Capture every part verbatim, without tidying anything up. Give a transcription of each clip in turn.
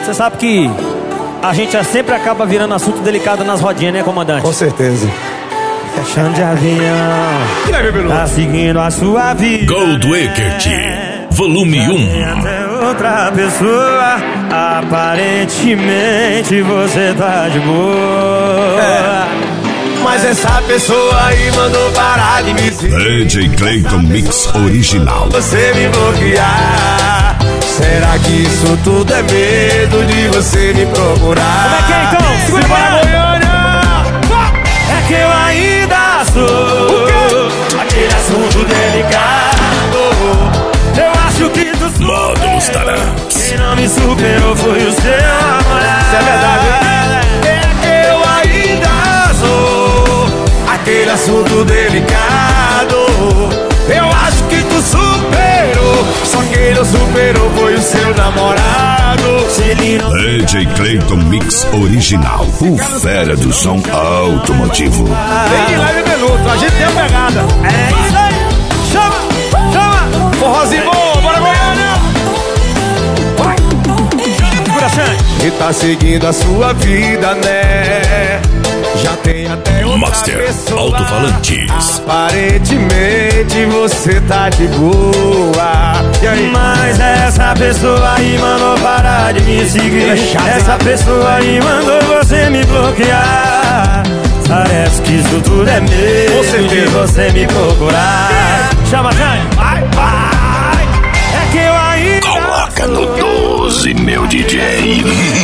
Você sabe que a gente sempre acaba virando assunto delicado nas rodinhas, né, comandante? Com certeza. Fechando de avião, tá seguindo a sua vida. Gold Wicked, volume um. Até outra pessoa, aparentemente você tá de boa. É. Mas essa pessoa aí mandou parar de me seguir. D J Clayton Mix original. Você me bloquear. Será que isso tudo é medo de você me procurar? Como é que é então? Segura para Goiânia! É que eu ainda sou aquele assunto delicado. Eu acho que tu Módulos Tarantos. Quem não me superou foi o seu namorado. Isso é verdade. É que eu ainda sou aquele assunto delicado. Eu acho que tu superou. Só quem não superou foi o seu namorado. Se ele não... D J Clayton Mix original. O fera do som automotivo. Vem de leve minuto, a gente tem a pegada. É isso aí. Chama, chama. Forrozinho bom, bora Goiânia. Vai. Segura, Xande. E tá seguindo a sua vida, né? Já tem até outra Master pessoa. Alto-Falantes. Aparentemente você tá de boa. E aí? Mas essa pessoa aí mandou parar de me seguir. É chato, Essa hein? pessoa aí mandou você me bloquear. Parece que isso tudo é medo de você me procurar. Chama, Jane. Vai, vai. É que eu ainda Coloca no doze, meu D J.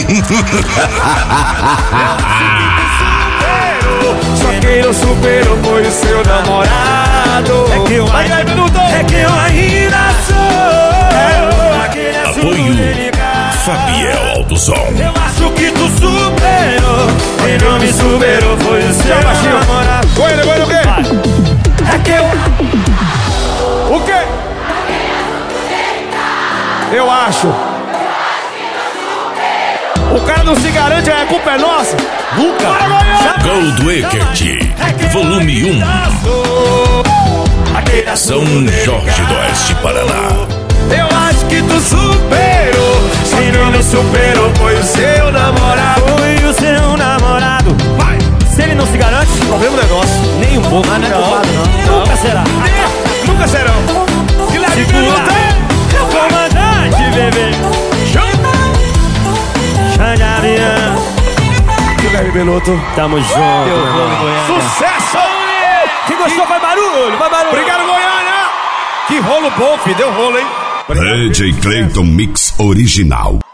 Só quem não superou foi o seu namorado. É que eu Vai, ainda, vai, minuto. é que eu ainda sou aquele assunto Apoio delicado. Fabiel Aldosom. Eu acho que tu superou. Quem não me superou foi o seu baixinho. namorado. Goiânia, Goiânia, o quê? Vai. É que eu... O quê? Eu acho. O cara não se garante, a culpa é nossa. Nunca. Bora, Goiânia. Gold Wicked, volume um. São Jorge do Oeste, Paraná. Eu acho que tu superou. Só quem não me superou foi o seu namorado. Foi o seu namorado. Vai. Se ele não se garante, Problema do negócio. nem um pouco, não é culpado não. Nunca será. Nunca serão. E lá de minuto. Comandante, bebê. Xande Avião. E o Leve Beloto. Tamo junto. Sucesso! Quem gostou, vai barulho, vai barulho. Obrigado, Goiânia! Que rolo bom, filho. Deu rolo, hein? D J Clayton Mix original.